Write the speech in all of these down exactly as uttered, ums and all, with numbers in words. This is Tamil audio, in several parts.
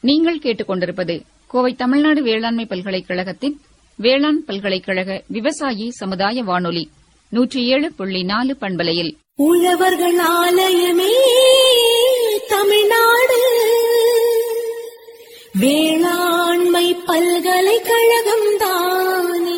நீங்கள் கேட்டுக்கொண்டிருப்பது கோவை தமிழ்நாடு வேளாண்மை பல்கலைக்கழகத்தின் வேளாண் பல்கலைக்கழக விவசாயி சமுதாய வானொலி நூற்றி ஏழு புள்ளி நாலு பண்பலையில் உழவர்கள் ஆலயமே தமிழ்நாடு வேளாண்மை பல்கலைக்கழகம் தானே.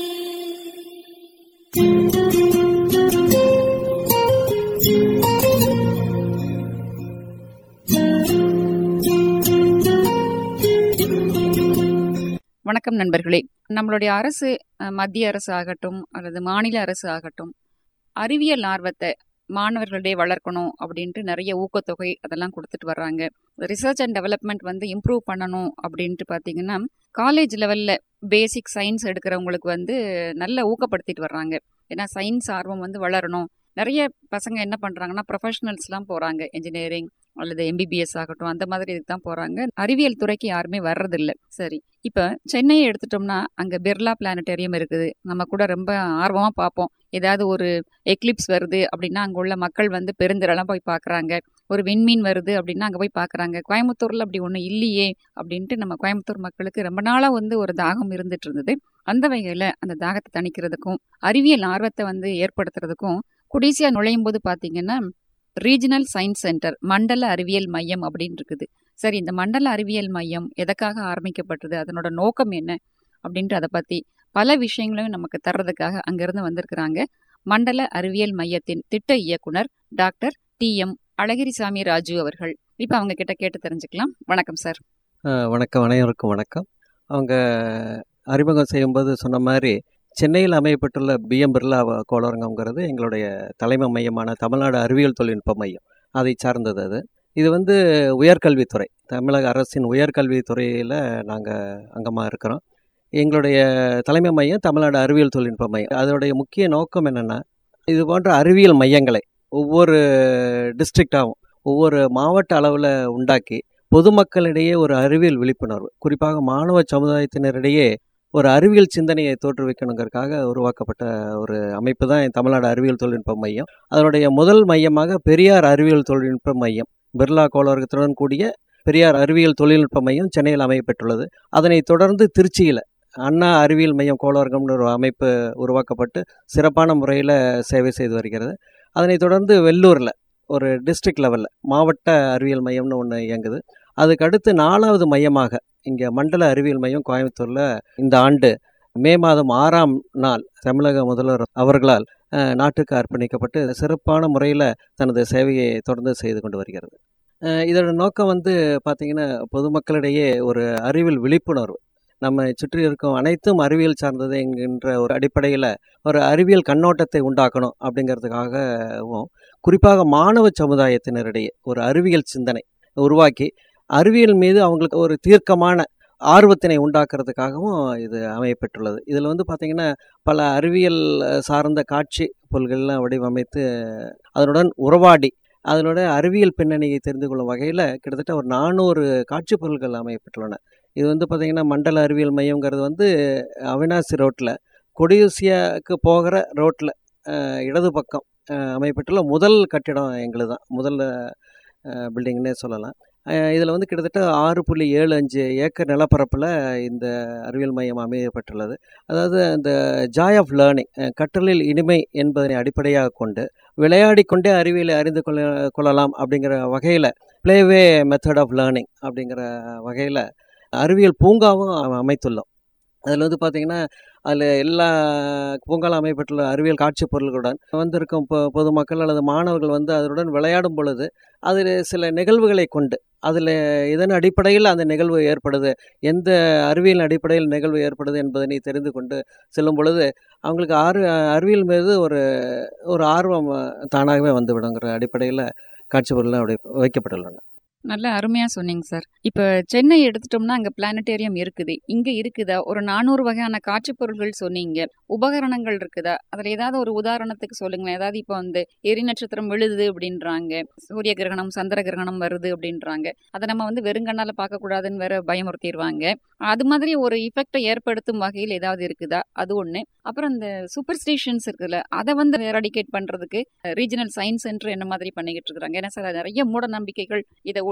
வணக்கம் நண்பர்களே. நம்மளுடைய அரசு, மத்திய அரசு ஆகட்டும் அல்லது மாநில அரசு ஆகட்டும், அறிவியல் ஆர்வத்தை மாணவர்களிடையே வளர்க்கணும் அப்படின்ட்டு நிறைய ஊக்கத்தொகை அதெல்லாம் கொடுத்துட்டு வர்றாங்க. ரிசர்ச் அண்ட் டெவலப்மெண்ட் வந்து இம்ப்ரூவ் பண்ணணும் அப்படின்ட்டு பார்த்தீங்கன்னா காலேஜ் லெவலில் பேசிக் சயின்ஸ் எடுக்கிறவங்களுக்கு வந்து நல்ல ஊக்கப்படுத்திட்டு வர்றாங்க. ஏன்னா சயின்ஸ் ஆர்வம் வந்து வளரணும். நிறைய பசங்க என்ன பண்ணுறாங்கன்னா ப்ரொஃபஷனல்ஸ்லாம் போகிறாங்க, இன்ஜினியரிங் அல்லது எம்பிபிஎஸ் ஆகட்டும், அந்த மாதிரி இதுக்கு தான் போகிறாங்க. அறிவியல் துறைக்கு யாருமே வர்றதில்லை. சரி, இப்போ சென்னையை எடுத்துட்டோம்னா அங்கே பிர்லா பிளானட்டேரியம் இருக்குது. நம்ம கூட ரொம்ப ஆர்வமாக பார்ப்போம். ஏதாவது ஒரு எக்லிப்ஸ் வருது அப்படின்னா அங்கே உள்ள மக்கள் வந்து பெருந்திரளாக போய் பார்க்குறாங்க. ஒரு விண்மீன் வருது அப்படின்னா அங்கே போய் பார்க்குறாங்க. கோயம்புத்தூரில் அப்படி ஒன்றும் இல்லையே அப்படின்ட்டு நம்ம கோயம்புத்தூர் மக்களுக்கு ரொம்ப நாளாக வந்து ஒரு தாகம் இருந்துட்டு இருந்தது. அந்த வகையில் அந்த தாகத்தை தணிக்கிறதுக்கும் அறிவியல் ஆர்வத்தை வந்து ஏற்படுத்துறதுக்கும் குடிசியா நுழையும் போது பார்த்தீங்கன்னா ரீஜனல் சயின்ஸ் சென்டர், மண்டல அறிவியல் மையம் அப்படின்னு இருக்குது. சரி, இந்த மண்டல அறிவியல் மையம் எதற்காக ஆரம்பிக்கப்பட்டது, அதனோட நோக்கம் என்ன அப்படின்ட்டு அதை பற்றி பல விஷயங்களையும் நமக்கு தர்றதுக்காக அங்கிருந்து வந்திருக்கிறாங்க மண்டல அறிவியல் மையத்தின் திட்ட இயக்குனர் doctor D M Alagirisamy Raju அவர்கள். இப்போ அவங்க கிட்ட கேட்டு தெரிஞ்சுக்கலாம். வணக்கம் சார். வணக்கம், அனைவருக்கும் வணக்கம். அவங்க அறிமுகம் செய்யும்போது சொன்ன மாதிரி சென்னையில் அமையப்பட்டுள்ள பிஎம் பிர்லா கோளரங்கம்ங்கிறது எங்களுடைய தலைமை மையமான தமிழ்நாடு அறிவியல் தொழில்நுட்ப மையம், அதை சார்ந்தது. அது இது வந்து உயர்கல்வித்துறை, தமிழக அரசின் உயர்கல்வித்துறையில் நாங்கள் அங்கமாக இருக்கிறோம். எங்களுடைய தலைமை மையம் தமிழ்நாடு அறிவியல் தொழில்நுட்ப மையம். அதனுடைய முக்கிய நோக்கம் என்னென்னா, இது போன்ற அறிவியல் மையங்களை ஒவ்வொரு டிஸ்ட்ரிக்டாகவும் ஒவ்வொரு மாவட்ட அளவில் உண்டாக்கி பொதுமக்களிடையே ஒரு அறிவியல் விழிப்புணர்வு, குறிப்பாக மாணவ சமுதாயத்தினரிடையே ஒரு அறிவியல் சிந்தனையை தோற்றுவிக்கணுங்கிறதுக்காக உருவாக்கப்பட்ட ஒரு அமைப்பு தான் தமிழ்நாடு அறிவியல் தொழில்நுட்ப மையம். அதனுடைய முதல் மையமாக பெரியார் அறிவியல் தொழில்நுட்ப மையம், பிர்லா கோளரங்கத்துடன் கூடிய பெரியார் அறிவியல் தொழில்நுட்ப மையம் சென்னையில் அமையப்பெற்றுள்ளது. அதனைத் தொடர்ந்து திருச்சியில் அண்ணா அறிவியல் மையம் கோளரங்கம்னு ஒரு அமைப்பு உருவாக்கப்பட்டு சிறப்பான முறையில் சேவை செய்து வருகிறது. அதனைத் தொடர்ந்து வெள்ளூரில் ஒரு டிஸ்ட்ரிக்ட் லெவலில் மாவட்ட அறிவியல் மையம்னு ஒன்று இயங்குது. அதுக்கு அடுத்து நாலாவது மையமாக இங்கே மண்டல அறிவியல் மையம் கோயம்புத்தூரில் இந்த ஆண்டு மே மாதம் ஆறாம் நாள் தமிழக முதல்வர் அவர்களால் நாட்டுக்கு அர்ப்பணிக்கப்பட்டு சிறப்பான முறையில் தனது சேவையை தொடர்ந்து செய்து கொண்டு வருகிறது. இதோட நோக்கம் வந்து பார்த்திங்கன்னா, பொதுமக்களிடையே ஒரு அறிவியல் விழிப்புணர்வு, நம்ம சுற்றி இருக்கும் அனைத்தும் அறிவியல் சார்ந்தது என்கின்ற ஒரு அடிப்படையில் ஒரு அறிவியல் கண்ணோட்டத்தை உண்டாக்கணும் அப்படிங்கிறதுக்காகவும், குறிப்பாக மாணவ சமுதாயத்தினரிடையே ஒரு அறிவியல் சிந்தனை உருவாக்கி அறிவியல் மீது அவங்களுக்கு ஒரு தீர்க்கமான ஆர்வத்தினை உண்டாக்குறதுக்காகவும் இது அமையப்பெற்றுள்ளது. இதில் வந்து பார்த்திங்கன்னா பல அறிவியல் சார்ந்த காட்சி பொருள்கள்லாம் வடிவமைத்து அதனுடன் உறவாடி அதனோட அறிவியல் பின்னணியை தெரிந்து கொள்ளும் வகையில் கிட்டத்தட்ட ஒரு நானூறு காட்சி பொருள்கள் அமையப்பட்டுள்ளன. இது வந்து பார்த்திங்கன்னா மண்டல அறிவியல் மையங்கிறது வந்து அவினாசி ரோட்டில் கொடியூசியாவுக்கு போகிற ரோட்டில் இடது பக்கம் அமையப்பட்டுள்ள முதல் கட்டிடம் எங்களுக்கு தான், முதல் பில்டிங்னே சொல்லலாம். இதில் வந்து கிட்டத்தட்ட ஆறு புள்ளி ஏழு அஞ்சு ஏக்கர் நிலப்பரப்பில் இந்த அறிவியல் மையம் அமையப்பட்டுள்ளது. அதாவது இந்த ஜாய் ஆஃப் லேர்னிங், கற்றலில் இனிமை என்பதனை அடிப்படையாக கொண்டு விளையாடி கொண்டே அறிவியலை அறிந்து கொள்ள கொள்ளலாம் அப்படிங்கிற வகையில் ப்ளேவே மெத்தட் ஆஃப் லேர்னிங் அப்படிங்கிற வகையில் அறிவியல் பூங்காவும் அமைத்துள்ளோம். அதில் வந்து பார்த்திங்கன்னா அதில் எல்லா பூங்காலும் அமைப்பட்டுள்ள அறிவியல் காட்சி பொருள்களுடன் வந்திருக்கும் பொ பொதுமக்கள் அல்லது மாணவர்கள் வந்து அதனுடன் விளையாடும் பொழுது அதில் சில நிகழ்வுகளை கொண்டு அதில் இதன் அடிப்படையில் அந்த நிகழ்வு ஏற்படுது, எந்த அறிவியல் அடிப்படையில் நிகழ்வு ஏற்படுது என்பதனை தெரிந்து கொண்டு செல்லும் பொழுது அவங்களுக்கு ஆறு அறிவியல் மீது ஒரு ஒரு ஆர்வம் தானாகவே வந்துவிடுங்கிற அடிப்படையில் காட்சி பொருள்லாம் அப்படி வைக்கப்பட்டுள்ளன. நல்ல அருமையாக சொன்னீங்க சார். இப்போ சென்னை எடுத்துட்டோம்னா அங்கே பிளானட்டேரியம் இருக்குது. இங்கே இருக்குதா ஒரு நானூறு வகையான காட்சி பொருள்கள் சொன்னீங்க, உபகரணங்கள் இருக்குதா? அதில் ஏதாவது ஒரு உதாரணத்துக்கு சொல்லுங்களேன். ஏதாவது இப்போ வந்து எரி நட்சத்திரம் விழுது அப்படின்றாங்க, சூரிய கிரகணம் சந்திர கிரகணம் வருது அப்படின்றாங்க, அதை நம்ம வந்து வெறுங்கண்ணால் பார்க்கக்கூடாதுன்னு வேற பயமுறுத்திடுவாங்க. அது மாதிரி ஒரு இஃபெக்டை ஏற்படுத்தும் வகையில் ஏதாவது இருக்குதா? அது ஒன்று. அப்புறம் இந்த சூப்பர் ஸ்டேஷன்ஸ் இருக்குல்ல, அதை வந்து எராடிகேட் பண்ணுறதுக்கு ரீஜனல் சயின்ஸ் சென்டர் என்ன மாதிரி பண்ணிக்கிட்டு இருக்கிறாங்க? ஏன்னா சார் நிறைய மூட நம்பிக்கைகள் இதை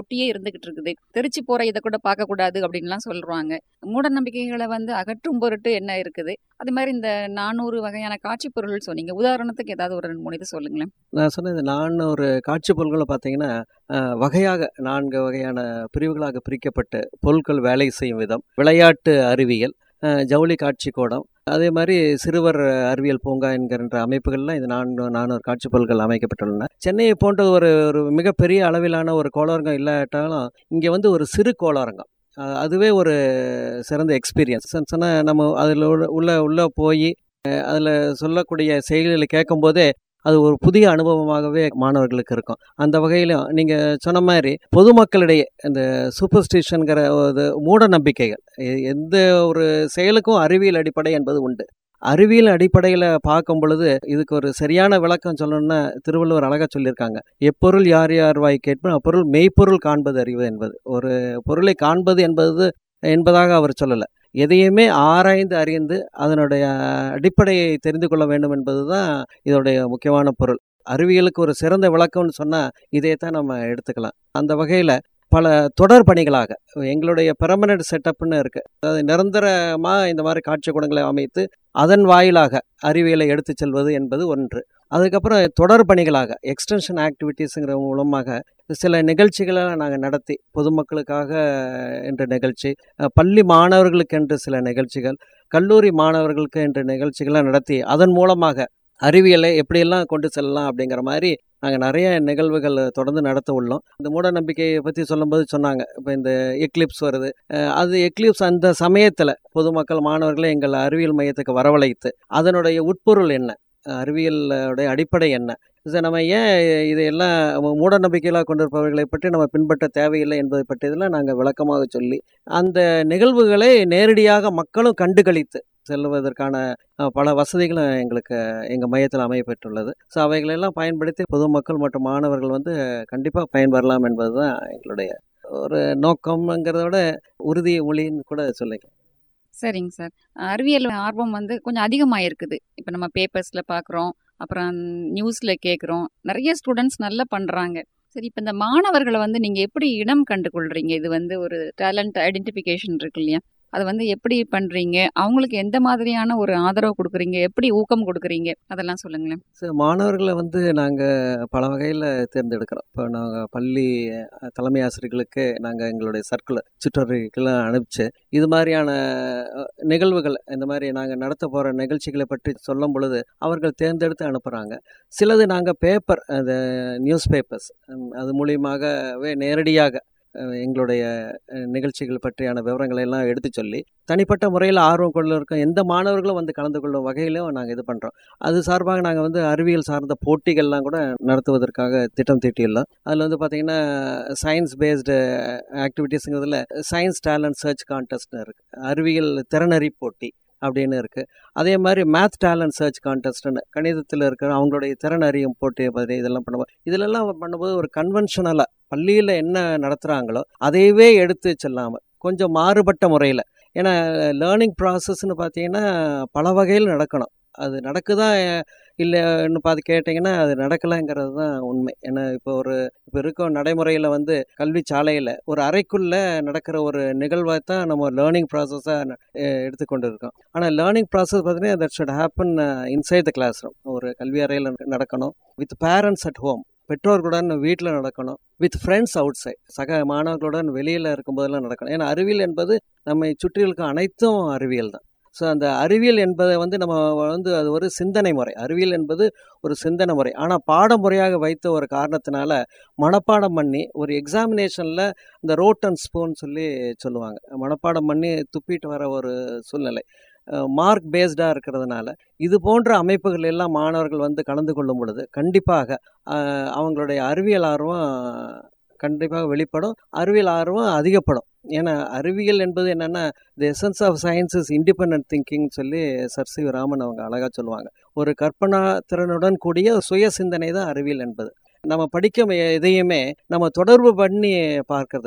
ஒட்டியே இருந்துகிட்டு இருக்குது. தெரிச்சு போற இதை கூட பார்க்கக்கூடாது அப்படின்லாம் சொல்றாங்க. மூட நம்பிக்கைகளை வந்து அகற்றும் பொருட்டு என்ன இருக்குது? அது மாதிரி இந்த நானூறு வகையான காட்சி பொருள்கள் சொன்னீங்க. உதாரணத்துக்கு ஏதாவது ஒரு ரெண்டு மூணு இது சொல்லுங்களேன். நான் சொன்னது நானூறு காட்சி பொருட்களை பார்த்தீங்கன்னா அஹ், வகையாக நான்கு வகையான பிரிவுகளாக பிரிக்கப்பட்டு பொருட்கள் வேலை செய்யும் விதம், விளையாட்டு அறிவியல், அஹ், ஜவுளி காட்சி கூடம், அதே மாதிரி சிறுவர் அறிவியல் பூங்கா என்கின்ற அமைப்புகள்லாம் இந்த நான்கு நானூறு காட்சி பொருட்கள் அமைக்கப்பட்டுள்ளன. சென்னையை போன்ற ஒரு ஒரு மிகப்பெரிய அளவிலான ஒரு கோளரங்கம் இல்லாட்டாலும் இங்கே வந்து ஒரு சிறு கோளரங்கம், அஹ், அதுவே ஒரு சிறந்த எக்ஸ்பீரியன்ஸ். சொன்னால் நம்ம அதில் உள்ள உள்ளே போய் அதில் சொல்லக்கூடிய செய்திகளை கேட்கும்போதே அது ஒரு புதிய அனுபவமாகவே மாணவர்களுக்கு இருக்கும். அந்த வகையிலும் நீங்கள் சொன்ன மாதிரி பொதுமக்களிடையே இந்த சூப்பர்ஸ்டிஷனுங்கிற ஒரு மூட நம்பிக்கைகள், எ- எந்த ஒரு செயலுக்கும் அறிவியல் அடிப்படை என்பது உண்டு. அறிவியல் அடிப்படையில் பார்க்கும் பொழுது இதுக்கு ஒரு சரியான விளக்கம் சொல்லணும்னா திருவள்ளுவர் அழகாக சொல்லியிருக்காங்க. எப்பொருள் யார் யார் வாய் கேட்போம் அப்பொருள் மெய்ப்பொருள் காண்பது அறிவு என்பது. ஒரு பொருளை காண்பது என்பது என்பதாக அவர் சொல்லலை. எதையுமே ஆராய்ந்து அறிந்து அதனுடைய அடிப்படையை தெரிந்து கொள்ள வேண்டும் என்பது தான் இதோடைய முக்கியமான பொருள். அறிவியலுக்கு ஒரு சிறந்த விளக்கம்னு சொன்னால் இதைத்தான் நம்ம எடுத்துக்கலாம். அந்த வகையில் பல தொடர் பணிகளாக எங்களுடைய பெர்மனன்ட் செட்டப்னு இருக்குது. அதாவது நிரந்தரமாக இந்த மாதிரி காட்சி கூடங்களை அமைத்து அதன் வாயிலாக அறிவியலை எடுத்து செல்வது என்பது ஒன்று. அதுக்கப்புறம் தொடர் பணிகளாக எக்ஸ்டென்ஷன் ஆக்டிவிட்டீஸுங்கிற மூலமாக சில நிகழ்ச்சிகளை நாங்கள் நடத்தி பொதுமக்களுக்காக என்ற நிகழ்ச்சி, அஹ், பள்ளி மாணவர்களுக்கு என்று சில நிகழ்ச்சிகள், கல்லூரி மாணவர்களுக்கு என்ற நிகழ்ச்சிகளை நடத்தி அதன் மூலமாக அறிவியலை எப்படியெல்லாம் கொண்டு செல்லலாம் அப்படிங்கிற மாதிரி நாங்கள் நிறைய நிகழ்வுகள் தொடர்ந்து நடத்த உள்ளோம். இந்த மூட நம்பிக்கையை பற்றி சொல்லும்போது சொன்னாங்க, இப்போ இந்த எக்லிப்ஸ் வருது. அஹ், அது எக்லிப்ஸ் அந்த சமயத்தில் பொதுமக்கள் மாணவர்களை எங்கள் அறிவியல் மையத்துக்கு வரவழைத்து அதனுடைய உட்பொருள் என்ன, அறிவியலுடைய அடிப்படை என்ன, இதை நம்ம ஏன் இதையெல்லாம் மூட நம்பிக்கைகளாக கொண்டிருப்பவர்களை பற்றி நம்ம பின்பற்ற தேவையில்லை என்பதை பற்றியதெல்லாம் நாங்கள் விளக்கமாக சொல்லி அந்த நிகழ்வுகளை நேரடியாக மக்களும் கண்டுகளித்து செல்வதற்கான அஹ், பல வசதிகளும் எங்களுக்கு எங்கள் மையத்தில் அமையப்பெற்றுள்ளது. ஸோ அவைகளெல்லாம் பயன்படுத்தி பொதுமக்கள் மற்றும் மாணவர்கள் வந்து கண்டிப்பாக பயன்பெறலாம் என்பது தான் எங்களுடைய ஒரு நோக்கம்ங்கிறத விட உறுதி மொழின்னு கூட சொல்லிக்கலாம். சரிங்க சார். அறிவியல் ஆர்வம் வந்து கொஞ்சம் அதிகமாக இருக்குது. இப்போ நம்ம பேப்பர்ஸில் பார்க்குறோம், அப்புறம் நியூஸில் கேட்குறோம். நிறைய ஸ்டூடெண்ட்ஸ் நல்லா பண்ணுறாங்க. சரி, இப்போ இந்த மாணவர்களை வந்து நீங்கள் எப்படி இனம் கண்டு கொள்றீங்க? இது வந்து ஒரு டேலண்ட் ஐடென்டிஃபிகேஷன் இருக்கு இல்லையா? அதை வந்து எப்படி பண்ணுறீங்க? அவங்களுக்கு எந்த மாதிரியான ஒரு ஆதரவு கொடுக்குறீங்க? எப்படி ஊக்கம் கொடுக்குறீங்க? அதெல்லாம் சொல்லுங்களேன். ஸோ மாணவர்களை வந்து நாங்கள் பல வகையில் தேர்ந்தெடுக்கிறோம். இப்போ நாங்கள் பள்ளி அஹ், தலைமை ஆசிரியர்களுக்கு நாங்கள் எங்களுடைய சர்க்குலர் சுற்றறிக்கைலாம் அனுப்பிச்சு இது மாதிரியான அஹ், நிகழ்வுகள், இந்த மாதிரி நாங்கள் நடத்த போகிற நிகழ்ச்சிகளை பற்றி சொல்லும் பொழுது அவர்கள் தேர்ந்தெடுத்து அனுப்புகிறாங்க. சிலது நாங்கள் பேப்பர், அந்த நியூஸ் பேப்பர்ஸ், அது மூலியமாகவே நேரடியாக அஹ், எங்களுடைய அஹ், நிகழ்ச்சிகள் பற்றியான விவரங்களை எல்லாம் எடுத்து சொல்லி தனிப்பட்ட முறையில் ஆர்வம் கொள்ள இருக்கும் எந்த மாணவர்களும் வந்து கலந்து கொள்ளும் வகையிலும் நாங்கள் இது பண்ணுறோம். அது சார்பாக நாங்கள் வந்து அறிவியல் சார்ந்த போட்டிகள்லாம் கூட நடத்துவதற்காக திட்டம் தீட்டியுள்ளோம். அதில் வந்து பார்த்திங்கன்னா சயின்ஸ் பேஸ்டு ஆக்டிவிட்டீஸுங்கிறதுல சயின்ஸ் டேலண்ட் சர்ச் கான்டெஸ்ட்னு இருக்குது, அறிவியல் திறனறி போட்டி அப்படின்னு இருக்குது. அதே மாதிரி மேத் டேலண்ட் சர்ச் கான்டெஸ்ட்னு கணிதத்தில் இருக்கிற அவங்களுடைய திறன் அறியும் போட்டி பற்றி இதெல்லாம் பண்ணுவோம். இதிலெல்லாம் பண்ணும்போது ஒரு கன்வென்ஷனலாக பள்ளியில் என்ன நடத்துகிறாங்களோ அதையவே எடுத்து செல்லாமல் கொஞ்சம் மாறுபட்ட முறையில், ஏன்னா லேர்னிங் ப்ராசஸ்ன்னு பார்த்தீங்கன்னா பல வகையில் நடக்கணும். அது நடக்குதா இல்லைன்னு பார்த்து கேட்டிங்கன்னா அது நடக்கலைங்கிறது தான் உண்மை. ஏன்னா இப்போ ஒரு இப்போ இருக்க நடைமுறையில் வந்து கல்வி சாலையில் ஒரு அறைக்குள்ளே நடக்கிற ஒரு நிகழ்வை தான் நம்ம லேர்னிங் ப்ராசஸாக எடுத்துக்கொண்டு இருக்கோம். ஆனால் லேர்னிங் ப்ராசஸ் பார்த்தீங்கன்னா that should happen inside the class room. ஒரு கல்வி அறையில் நடக்கணும், வித் பேரண்ட்ஸ் அட் ஹோம், பெற்றோர்களுடன் வீட்டில் நடக்கணும், வித் ஃப்ரெண்ட்ஸ் அவுட் சைட், சக மாணவர்களுடன் வெளியில் இருக்கும்போதெல்லாம் நடக்கணும். ஏன்னா அறிவியல் என்பது நம்மை சுற்றி இருக்க அனைத்தும் அறிவியல் தான். ஸோ அந்த அறிவியல் என்பதை வந்து நம்ம வந்து அது ஒரு சிந்தனை முறை, அறிவியல் என்பது ஒரு சிந்தனை முறை. ஆனால் பாடமுறையாக வைத்த ஒரு காரணத்தினால மனப்பாடம் பண்ணி ஒரு எக்ஸாமினேஷனில் இந்த ரோட் அண்ட் ஸ்பூன் சொல்லி சொல்லுவாங்க, மனப்பாடம் பண்ணி துப்பிட்டு வர ஒரு சூழ்நிலை மார்க் பேஸ்டாக இருக்கிறதுனால இது போன்ற அமைப்புகள் எல்லாம் மாணவர்கள் வந்து கலந்து கொள்ளும் பொழுது கண்டிப்பாக அஹ், அவங்களுடைய அறிவியல் ஆர்வம் கண்டிப்பாக வெளிப்படும், அறிவியல் ஆர்வம் அதிகப்படும். ஏன்னா அறிவியல் என்பது என்னென்னா the essence of science is independent thinking சொல்லி சர் சி ராமன் அவங்க அழகாக சொல்லுவாங்க. ஒரு கற்பனா திறனுடன் கூடிய சுய சிந்தனை தான் அறிவியல் என்பது. நம்ம படிக்க எதையுமே நம்ம தொடர்பு பண்ணி பார்க்கறதில்ல.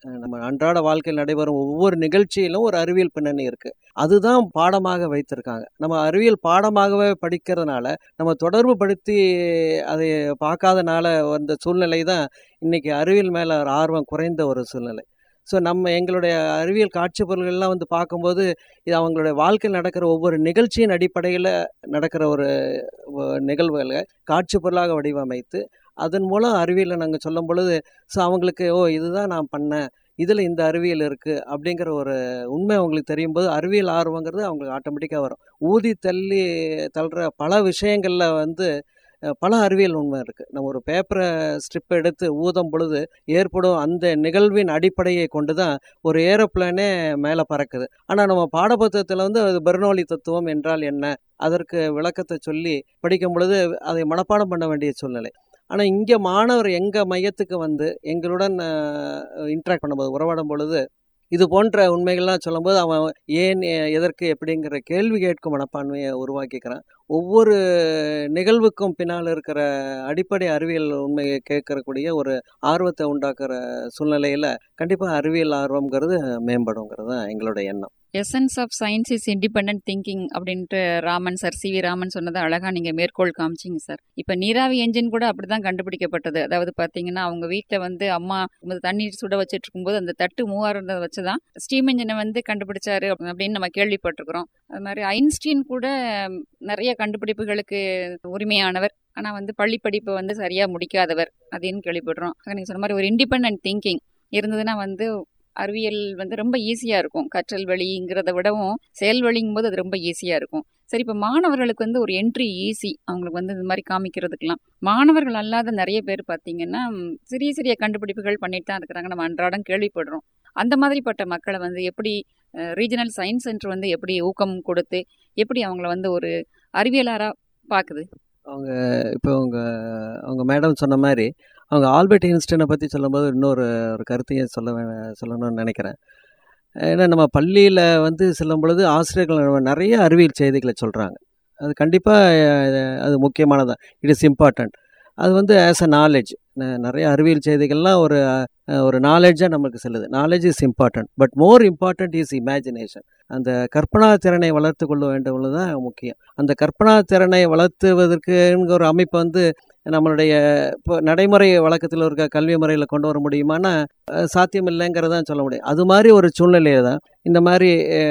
நம்ம அன்றாட வாழ்க்கையில் நடைபெறும் ஒவ்வொரு நிகழ்ச்சியிலும் ஒரு அறிவியல் பின்னணி இருக்குது. அதுதான் பாடமாக வைத்திருக்காங்க. நம்ம அறிவியல் பாடமாகவே படிக்கிறதுனால நம்ம தொடர்பு படுத்தி அதை பார்க்காதனால வந்த சூழ்நிலை தான் இன்றைக்கி அறிவியல் மேலே ஆர்வம் குறைந்த ஒரு சூழ்நிலை. ஸோ நம்ம எங்களுடைய அறிவியல் காட்சி பொருள்கள்லாம் வந்து பார்க்கும்போது இது அவங்களுடைய வாழ்க்கையில் நடக்கிற ஒவ்வொரு நிகழ்ச்சியின் அடிப்படையில் நடக்கிற ஒரு நிகழ்வுகளை காட்சி பொருளாக வடிவமைத்து அதன் மூலம் அறிவியலை நாங்கள் சொல்லும் பொழுது ஸோ அவங்களுக்கு ஓ இதுதான் நான் பண்ணேன், இதில் இந்த அறிவியல் இருக்குது அப்படிங்கிற ஒரு உண்மை அவங்களுக்கு தெரியும் போது அறிவியல் ஆர்வங்கிறது அவங்களுக்கு ஆட்டோமேட்டிக்காக வரும். ஊதி தள்ளி தள்ளுற பல விஷயங்களில் வந்து பல அறிவியல் உண்மை இருக்குது. நம்ம ஒரு பேப்பரை ஸ்ட்ரிப் எடுத்து ஊதும் பொழுது ஏற்படும் அந்த நிகழ்வின் அடிப்படையை கொண்டு தான் ஒரு ஏரோப்ளேனே மேலே பறக்குது. ஆனால் நம்ம பாடப்புத்தகத்தில் வந்து அது பெர்னோலி தத்துவம் என்றால் என்ன, அதற்கு விளக்கத்தை சொல்லி படிக்கும் பொழுது அதை மனப்பாடம் பண்ண வேண்டிய சூழ்நிலை. ஆனால் இங்கே மாணவர் எங்கள் மையத்துக்கு வந்து எங்களுடன் இன்ட்ராக்ட் பண்ணும்போது உறவாடும் பொழுது இது போன்ற உண்மைகள்லாம் சொல்லும்போது அவன் ஏன் எதற்கு எப்படிங்கிற கேள்வி கேட்கும் மனப்பான்மையை உருவாக்கிக்கிறான். ஒவ்வொரு நிகழ்வுக்கும் பின்னால் இருக்கிற அடிப்படை அறிவியல் உண்மையை கேட்கக்கூடிய ஒரு ஆர்வத்தை உண்டாக்குற சூழ்நிலையில் கண்டிப்பாக அறிவியல் ஆர்வம்ங்கிறது மேம்படுங்கிறது தான் எங்களோட எண்ணம். Essence of science is independent thinking அப்படின்ட்டு Raman sir C V Raman சொன்னதை அழகாக நீங்கள் மேற்கோள் காமிச்சிங்க சார். இப்போ நீராவி என்ஜின் கூட அப்படி தான் கண்டுபிடிக்கப்பட்டது. அதாவது பார்த்தீங்கன்னா அவங்க வீட்டில் வந்து அம்மா தண்ணீர் சுட வச்சுட்டு இருக்கும்போது அந்த தட்டு மூவாயிரத்தை வச்சு தான் ஸ்டீம் என்ஜினை வந்து கண்டுபிடிச்சாரு அப்படின்னு நம்ம கேள்விப்பட்டிருக்கிறோம். அது மாதிரி ஐன்ஸ்டீன் கூட நிறைய கண்டுபிடிப்புகளுக்கு உரிமையானவர், ஆனால் வந்து பள்ளி படிப்பை வந்து சரியாக முடிக்காதவர் அப்படின்னு கேள்விப்படுறோம். நீங்கள் சொன்ன மாதிரி ஒரு இண்டிபெண்டன்ட் திங்கிங் இருந்ததுன்னா வந்து அறிவியல் வந்து ரொம்ப ஈஸியாக இருக்கும். கற்றல் வழிங்கிறத விடவும் செயல் வழிங்கும் போது அது ரொம்ப ஈஸியாக இருக்கும். சரி, இப்போ மாணவர்களுக்கு வந்து ஒரு என்ட்ரி ஈஸி, அவங்களுக்கு வந்து இந்த மாதிரி காமிக்கிறதுக்கெலாம். மாணவர்கள் அல்லாத நிறைய பேர் பார்த்தீங்கன்னா சிறிய சிறிய கண்டுபிடிப்புகள் பண்ணிட்டு தான் இருக்கிறாங்க, நம்ம அன்றாடம் கேள்விப்படுறோம். அந்த மாதிரிப்பட்ட மக்களை வந்து எப்படி ரீஜனல் சயின்ஸ் சென்டர் வந்து எப்படி ஊக்கம் கொடுத்து எப்படி அவங்கள வந்து ஒரு அறிவியலாராக பார்க்குது? அவங்க இப்போ அவங்க அவங்க மேடம் சொன்ன மாதிரி அவங்க ஆல்பர்ட் ஐன்ஸ்டைனை பற்றி சொல்லும்போது இன்னொரு ஒரு கருத்தையும் சொல்ல சொல்லணும்னு நினைக்கிறேன். ஏன்னா நம்ம பள்ளியில் வந்து செல்லும் பொழுது ஆசிரியர்கள் நிறைய அறிவியல் செய்திகளை சொல்கிறாங்க. அது கண்டிப்பாக அது முக்கியமானதான், இட் இஸ் இம்பார்ட்டண்ட். அது வந்து ஆஸ் அ நாலேஜ் நிறைய அறிவியல் செய்திகள்லாம் ஒரு ஒரு நாலேஜாக நமக்கு செல்லுது. Knowledge is important, but more important is imagination. அந்த கற்பனா திறனை வளர்த்து கொள்ள வேண்டும் தான் முக்கியம். அந்த கற்பனா திறனை வளர்த்துவதற்குங்கிற ஒரு அமைப்பு வந்து நம்மளுடைய இப்போ நடைமுறை வழக்கத்தில் இருக்க கல்வி முறையில் கொண்டு வர முடியுமானா சாத்தியம் இல்லைங்கிறதான் சொல்ல முடியும். அது மாதிரி ஒரு சூழ்நிலையை தான் இந்த மாதிரி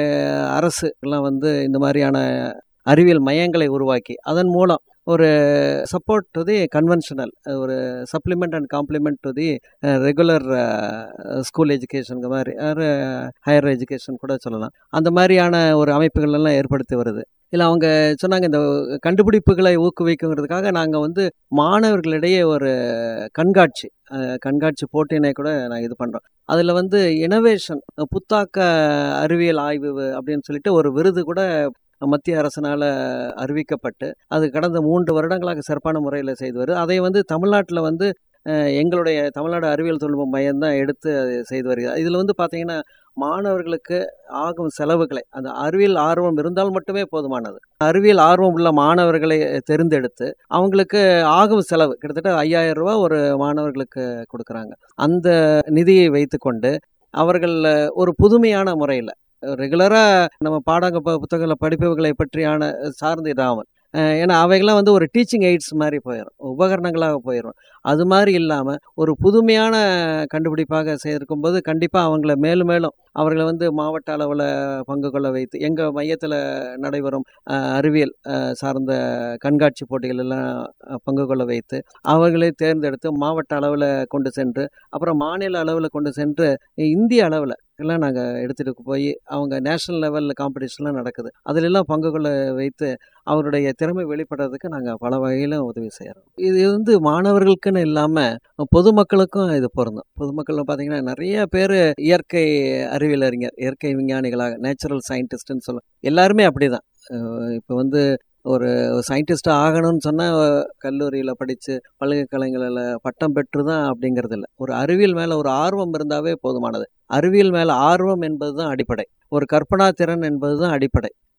அரசு எல்லாம் வந்து இந்த மாதிரியான அறிவியல் மையங்களை உருவாக்கி அதன் மூலம் ஒரு சப்போர்ட் டு தி கன்வென்ஷனல், ஒரு supplement and complement to the regular school எஜுகேஷனுங்க மாதிரி ஹையர் எஜுகேஷன் கூட சொல்லலாம். அந்த மாதிரியான ஒரு அமைப்புகள் எல்லாம் ஏற்படுத்தி வருது. இல்லை அவங்க சொன்னாங்க இந்த கண்டுபிடிப்புகளை ஊக்குவிக்குங்கிறதுக்காக நாங்கள் வந்து மாணவர்களிடையே ஒரு கண்காட்சி கண்காட்சி போட்டியினை கூட நாங்கள் இது பண்ணுறோம். அதில் வந்து இனோவேஷன் புத்தாக்க அறிவியல் ஆய்வு அப்படின்னு சொல்லிட்டு ஒரு விருது கூட மத்திய அரசினால் அறிவிக்கப்பட்டு அது கடந்த மூன்று வருடங்களாக சிறப்பான முறையில் செய்து வருது. அதை வந்து தமிழ்நாட்டில் வந்து எங்களுடைய தமிழ்நாடு அறிவியல் தொழில்நுட்ப மையம் தான் எடுத்து அதை செய்து வருகிறது. இதில் வந்து பார்த்திங்கன்னா மாணவர்களுக்கு ஆகும் செலவுகளை, அந்த அறிவியல் ஆர்வம் இருந்தால் மட்டுமே போதுமானது. அறிவியல் ஆர்வம் உள்ள மாணவர்களை தேர்ந்தெடுத்து அவங்களுக்கு ஆகும் செலவு கிட்டத்தட்ட ஐயாயிரம் ரூபா ஒரு மாணவர்களுக்கு கொடுக்குறாங்க. அந்த நிதியை வைத்து கொண்டு அவர்கள் ஒரு புதுமையான முறையில் ரெகுலராக நம்ம பாடங்க புத்தகங்களை படிப்புகளை பற்றியான சார்ந்து இடாமல், ஏன்னா அவைகளாம் வந்து ஒரு டீச்சிங் எய்ட்ஸ் மாதிரி போயிடும், உபகரணங்களாக போயிடும். அது மாதிரி இல்லாமல் ஒரு புதுமையான கண்டுபிடிப்பாக செய்திருக்கும்போது கண்டிப்பாக அவங்கள மேலும் மேலும் அவர்களை வந்து மாவட்ட அளவில் பங்கு கொள்ள வைத்து எங்கள் மையத்தில் நடைபெறும் அறிவியல் சார்ந்த கண்காட்சி போட்டிகள் எல்லாம் பங்கு கொள்ள வைத்து அவர்களை தேர்ந்தெடுத்து மாவட்ட அளவில் கொண்டு சென்று அப்புறம் மாநில அளவில் கொண்டு சென்று இந்திய அளவில் எல்லாம் நாங்கள் எடுத்துகிட்டு போய் அவங்க நேஷ்னல் லெவலில் காம்படிஷன்லாம் நடக்குது, அதிலெல்லாம் பங்கு கொள்ள வைத்து அவருடைய திறமை வெளிப்படுறதுக்கு நாங்கள் பல வகையிலும் உதவி செய்கிறோம். இது வந்து மாணவர்களுக்குன்னு இல்லாமல் பொதுமக்களுக்கும் இது பொருந்தும். பொதுமக்கள் பார்த்திங்கன்னா நிறைய பேர் இயற்கை அறிவியல் அறிஞர், இயற்கை விஞ்ஞானிகளாக நேச்சுரல் சயின்டிஸ்ட்டுன்னு சொல்ல எல்லாருமே அப்படி தான். இப்போ வந்து ஒரு சயின்டிஸ்டாக ஆகணும்னு சொன்னால் கல்லூரியில் படித்து பல்கலைக்கழகங்களில் பட்டம் பெற்று தான் அப்படிங்கிறது இல்லை. ஒரு அறிவியல் மேலே ஒரு ஆர்வம் இருந்தாவே போதுமானது. அறிவியல் மேலே ஆர்வம் என்பது தான் அடிப்படை, ஒரு கற்பனா திறன் என்பது தான் அடிப்படை.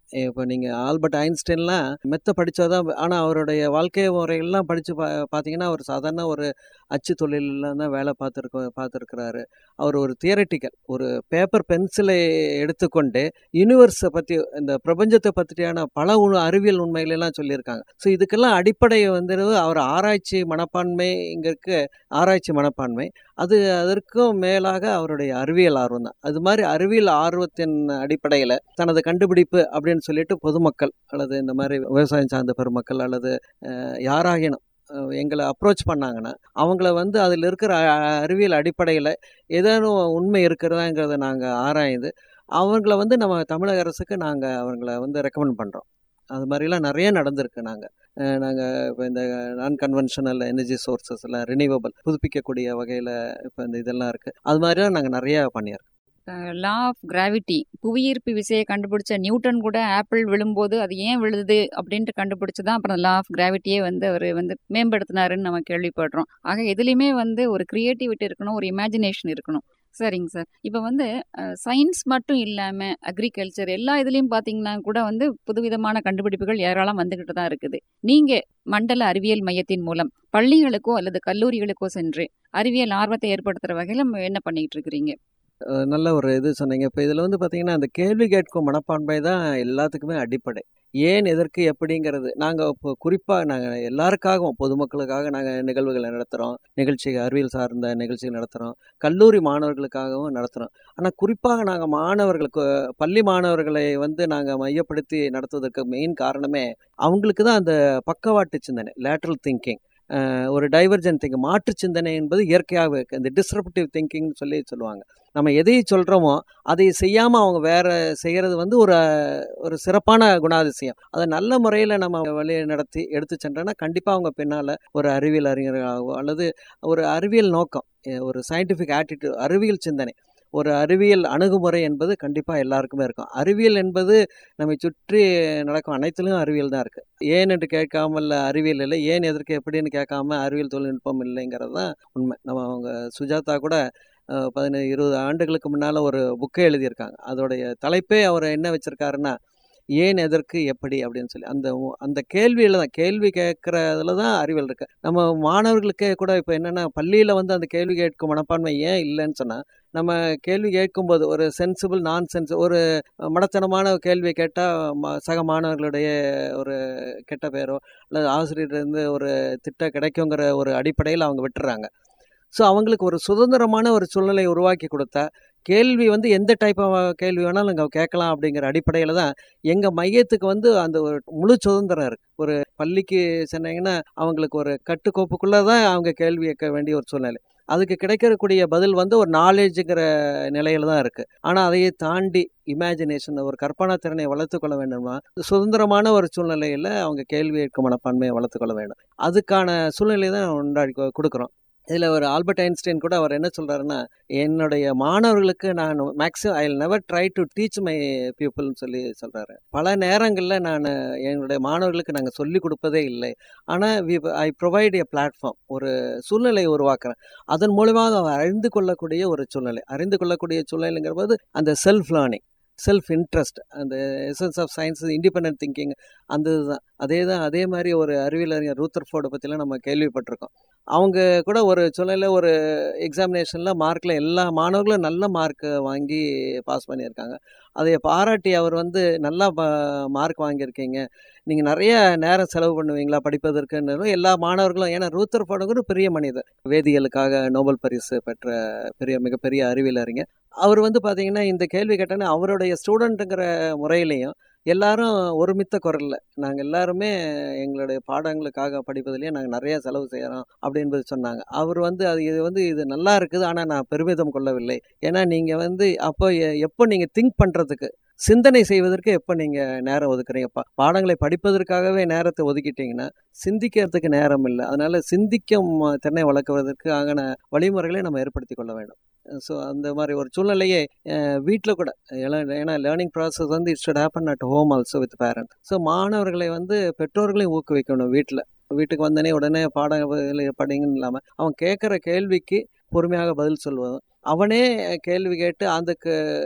இப்போ நீங்கள் ஆல்பர்ட் ஐன்ஸ்டைன்லாம் மெத்த படித்தாதான், ஆனால் அவருடைய வாழ்க்கை முறைகள்லாம் படித்து பா பார்த்தீங்கன்னா அவர் சாதாரண ஒரு அச்சு தொழிலில் தான் வேலை பார்த்துருக்க பார்த்துருக்கிறாரு. அவர் ஒரு தியரட்டிக்கல் ஒரு பேப்பர் பென்சிலை எடுத்துக்கொண்டு யூனிவர்ஸை பற்றி, இந்த பிரபஞ்சத்தை பற்றியான பல உண அறிவியல் உண்மைகளெல்லாம் சொல்லியிருக்காங்க. ஸோ இதுக்கெல்லாம் அடிப்படை வந்துடுது அவர் ஆராய்ச்சி மனப்பான்மை. இங்கே இருக்க ஆராய்ச்சி மனப்பான்மை அது அதற்கும் மேலாக அவருடைய அறிவியல் ஆர்வம் தான். அது மாதிரி அறிவியல் ஆர்வத்தின் அடிப்படையில் தனது கண்டுபிடிப்பு அப்படின்னு சொல்லிட்டு பொதுமக்கள் அல்லது இந்த மாதிரி விவசாயம் சார்ந்த பெருமக்கள் அல்லது யாராகினும் எங்களை அப்ரோச் பண்ணாங்கன்னா அவங்கள வந்து அதில் இருக்கிற அறிவியல் அடிப்படையில் ஏதேனும் உண்மை இருக்கிறதாங்கிறத நாங்கள் ஆராய்ந்து அவங்கள வந்து நம்ம தமிழக அரசுக்கு நாங்கள் அவங்கள வந்து ரெக்கமெண்ட் பண்ணுறோம். அது மாதிரிலாம் நிறைய நடந்திருக்கு. நாங்கள் நாங்கள் இப்போ இந்த நான் கன்வென்ஷனல் எனர்ஜி சோர்ஸஸ் எல்லாம் ரினியூவபிள் புதுப்பிக்கக்கூடிய வகையில் இப்போ இந்த இதெல்லாம் இருக்குது. அது மாதிரிலாம் நாங்கள் நிறையா பண்ணியிருக்கோம். லா ஆஃப் கிராவிட்டி, புவியீர்ப்பு விசையை கண்டுபிடிச்ச நியூட்டன் கூட ஆப்பிள் விழும்போது அது ஏன் விழுது அப்படின்ட்டு கண்டுபிடிச்சு தான் அப்புறம் லா ஆஃப் கிராவிட்டியே வந்து அவர் வந்து மேம்படுத்தினாருன்னு நம்ம கேள்விப்படுறோம். ஆக எதுலேயுமே வந்து ஒரு கிரியேட்டிவிட்டி இருக்கணும், ஒரு இமேஜினேஷன் இருக்கணும். சரிங்க சார். இப்போ வந்து சயின்ஸ் மட்டும் இல்லாமல் அக்ரிகல்ச்சர் எல்லா இதுலேயும் பார்த்தீங்கன்னா கூட வந்து புதுவிதமான கண்டுபிடிப்புகள் ஏராளம் வந்துக்கிட்டு தான் இருக்குது. நீங்கள் மண்டல அறிவியல் மையத்தின் மூலம் பள்ளிகளுக்கோ அல்லது கல்லூரிகளுக்கோ சென்று அறிவியல் ஆர்வத்தை ஏற்படுத்துகிற வகையில் என்ன பண்ணிகிட்டு இருக்கிறீங்க? நல்ல ஒரு இது சொன்னீங்க. இப்போ இதில் வந்து பார்த்திங்கன்னா அந்த கேள்வி கேட்கும் மனப்பான்மை தான் எல்லாத்துக்குமே அடிப்படை. ஏன் எதற்கு எப்படிங்கிறது நாங்கள் இப்போ குறிப்பாக நாங்கள் எல்லாருக்காகவும் பொதுமக்களுக்காக நாங்கள் நிகழ்வுகளை நடத்துகிறோம், நிகழ்ச்சிகள் அறிவியல் சார்ந்த நிகழ்ச்சிகள் நடத்துகிறோம், கல்லூரி மாணவர்களுக்காகவும் நடத்துகிறோம். ஆனால் குறிப்பாக நாங்கள் மாணவர்களுக்கு பள்ளி மாணவர்களை வந்து நாங்கள் மையப்படுத்தி நடத்துவதற்கு மெயின் காரணமே அவங்களுக்கு தான் அந்த பக்கவாட்டு சிந்தனை, லேட்ரல் திங்கிங், ஒரு டைவர்ஜென்ட் திங்கிங், மாற்று சிந்தனை என்பது இயற்கையாகவே இருக்குது. இந்த டிஸ்ரப்டிவ் திங்கிங்னு சொல்லி சொல்லுவாங்க. நம்ம எதை சொல்கிறோமோ அதை செய்யாமல் அவங்க வேறு செய்கிறது வந்து ஒரு ஒரு சிறப்பான குணாதிசயம். அதை நல்ல முறையில் நம்ம வழி நடத்தி எடுத்து சென்றோன்னா கண்டிப்பாக அவங்க பின்னால் ஒரு அறிவியல் அறிஞர்களாகவோ அல்லது ஒரு அறிவியல் நோக்கம், ஒரு சயின்டிஃபிக் ஆட்டிடியூட், அறிவியல் சிந்தனை, ஒரு அறிவியல் அணுகுமுறை என்பது கண்டிப்பாக எல்லாருக்குமே இருக்கும். அறிவியல் என்பது நம்மை சுற்றி நடக்கும் அனைத்திலும் அறிவியல் தான் இருக்குது. ஏன் என்று கேட்காமல் அறிவியல் இல்லை, ஏன் எதற்கு எப்படின்னு கேட்காம அறிவியல் தொழில்நுட்பம் இல்லைங்கிறது தான் உண்மை. நம்ம அவங்க சுஜாதா கூட பதினேழு இருபது ஆண்டுகளுக்கு முன்னால் ஒரு புக்கை எழுதியிருக்காங்க. அதோடைய தலைப்பே அவர் என்ன வச்சுருக்காருன்னா ஏன் எதற்கு எப்படி அப்படின்னு சொல்லி அந்த அந்த கேள்வியில் தான், கேள்வி கேட்குறதுல தான் அறிவியல் இருக்குது. நம்ம மாணவர்களுக்கே கூட இப்போ என்னென்னா பள்ளியில் வந்து அந்த கேள்வி கேட்கும் மனப்பான்மை ஏன் இல்லைன்னு சொன்னால் நம்ம கேள்வி கேட்கும்போது ஒரு சென்சிபிள் நான் சென்ஸ் ஒரு மடத்தனமான கேள்வி கேட்டால் சக மாணவர்களுடைய ஒரு கெட்ட பேரோ அல்லது ஆசிரியர்லேருந்து ஒரு திட்டம் கிடைக்குங்கிற ஒரு அடிப்படையில் அவங்க விட்டுறாங்க. ஸோ அவங்களுக்கு ஒரு சுதந்திரமான ஒரு சூழ்நிலை உருவாக்கி கொடுத்தா கேள்வி வந்து எந்த டைப் ஆஃப் கேள்வி வேணாலும் இங்கே கேட்கலாம் அப்படிங்கிற அடிப்படையில் தான் எங்கள் மையத்துக்கு வந்து அந்த ஒரு முழு சுதந்திரம் இருக்குது. ஒரு பள்ளிக்கு சென்னீங்கன்னா அவங்களுக்கு ஒரு கட்டுக்கோப்புக்குள்ளே தான் அவங்க கேள்வி கேட்க வேண்டிய ஒரு சூழ்நிலை. அதுக்கு கிடைக்கக்கூடிய பதில் வந்து ஒரு நாலேஜுங்கிற நிலையில் தான் இருக்குது. ஆனால் அதையே தாண்டி இமேஜினேஷன், ஒரு கற்பனா திறனை வளர்த்து கொள்ள வேண்டுமா, சுதந்திரமான ஒரு சூழ்நிலையில் அவங்க கேள்வி கேட்கும் மனப்பான்மையை வளர்த்துக்கொள்ள வேண்டும். அதுக்கான சூழ்நிலை தான் உண்டாடி கொடுக்குறோம். இதில் ஒரு ஆல்பர்ட் ஐன்ஸ்டைன் கூட அவர் என்ன சொல்கிறாருன்னா, என்னுடைய மாணவர்களுக்கு நான் maximum I will never try to teach my பீப்புள்னு சொல்லி சொல்கிறாரு. பல நேரங்களில் நான் என்னுடைய மாணவர்களுக்கு நாங்கள் சொல்லிக் கொடுப்பதே இல்லை. ஆனால் we I provide a platform, ஒரு சூழ்நிலையை உருவாக்குறேன். அதன் மூலமாக அவர் அறிந்து கொள்ளக்கூடிய ஒரு சூழ்நிலை, அறிந்து கொள்ளக்கூடிய சூழ்நிலைங்கிற போது அந்த செல்ஃப் லேர்னிங், செல்ஃப் இன்ட்ரெஸ்ட், அந்த essence of science, independent thinking, அந்த இதுதான். அதே தான் அதே மாதிரி ஒரு அறிவியல் அறிஞர் ரூதர்ஃபோர்டை பற்றிலாம் நம்ம கேள்விப்பட்டிருக்கோம். அவங்க கூட ஒரு சூழ்நிலை ஒரு எக்ஸாமினேஷனில் மார்க்கில் எல்லா மாணவர்களும் நல்ல மார்க் வாங்கி பாஸ் பண்ணியிருக்காங்க. அதை பாராட்டி அவர் வந்து நல்லா மார்க் வாங்கியிருக்கீங்க, நீங்கள் நிறைய நேரம் செலவு பண்ணுவீங்களா படிப்பதற்குன்னு எல்லா மாணவர்களும். ஏன்னா ரூதர்ஃபோர்டுங்கிற பெரிய மனிதர், வேதியியலுக்காக நோபல் பரிசு பெற்ற பெரிய மிகப்பெரிய அறிவியல் அறிஞர். அவர் வந்து பார்த்திங்கன்னா இந்த கேள்வி கேட்டோன்னா அவருடைய ஸ்டூடெண்ட்டுங்கிற முறையிலையும் எல்லாரும் ஒருமித்த குரலில் நாங்கள் எல்லாருமே எங்களுடைய பாடங்களுக்காக படிப்பதிலேயே நாங்கள் நிறையா செலவு செய்கிறோம் அப்படின்பது சொன்னாங்க. அவர் வந்து அது இது வந்து இது நல்லா இருக்குது, ஆனால் நான் பெருமிதம் கொள்ளவில்லை. ஏன்னா நீங்கள் வந்து அப்போ எப்போ நீங்கள் திங்க் பண்ணுறதுக்கு, சிந்தனை செய்வதற்கு எப்போ நீங்கள் நேரம் ஒதுக்குறீங்கப்பா, பாடங்களை படிப்பதற்காகவே நேரத்தை ஒதுக்கிட்டிங்கன்னா சிந்திக்கிறதுக்கு நேரம் இல்லை. அதனால் சிந்திக்கும் திறனை வளர்க்குவதற்கு ஆகின வழிமுறைகளை நம்ம ஏற்படுத்தி கொள்ள வேண்டும். ஸோ அந்த மாதிரி ஒரு சூழ்நிலையே வீட்டில் கூட, ஏன்னா லேர்னிங் ப்ராசஸ் வந்து it should happen at home also with parent. So மாணவர்களை வந்து பெற்றோர்களையும் ஊக்குவிக்கணும். வீட்டில் வீட்டுக்கு வந்தனே உடனே பாடம் படிங்கன்னு இல்லாமல் அவன் கேட்குற கேள்விக்கு பொறுமையாக பதில் சொல்வதும், அவனே கேள்வி கேட்டு அதுக்கு